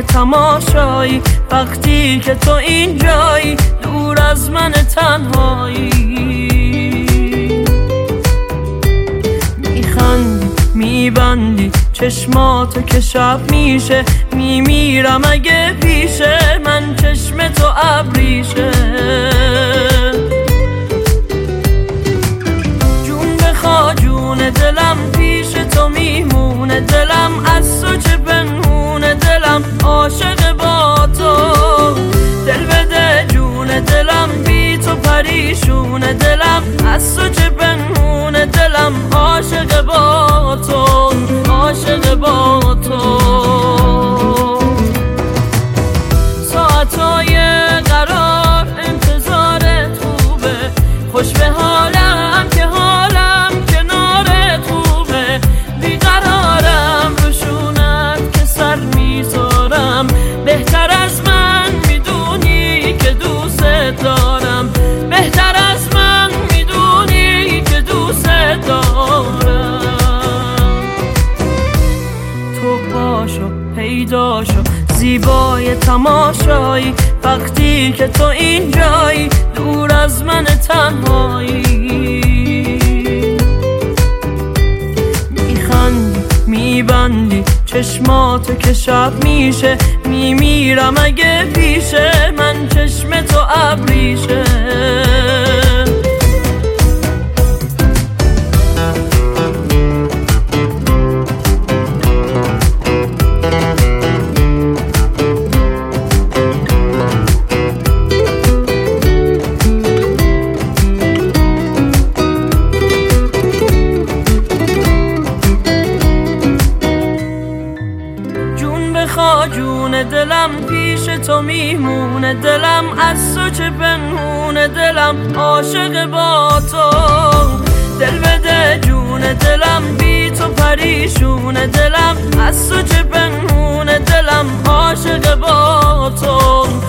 تماشایی وقتی که تو اینجایی دور از من تنهایی. میخندی میبندی چشماتو که شب میشه میمیرم اگه پیشه من چشم تو ابریشه. جون بخوا جون دلم پیش تو میمونه دلم از تو چه پنهونه دلم عاشق با تو. دل بده جون دلم بی تو پریشونه دلم از تو چه پنهونه دلم عاشق با تو عاشق با تو. ساعتای قرار انتظارت خوبه خوش به حالم که حالم کنارت خوبه. بیقرارم روشونت که سر میذارم بهتر از من میدونی که دوست دارم بهتر از من میدونی که دوست دارم. تو باشو پیدا شو زیبای تماشایی وقتی که تو اینجایی دور از من تنهایی. میخندی میبندی چشماتو که شب میشه میمیرم اگه پیشه من چشم تو ابریشه. جون دلم پیش تو میمونه دلم از تو چه پنهونه دلم عاشق با تو. دل بده جون دلم بی تو پریشونه دلم از تو چه پنهونه دلم عاشق با تو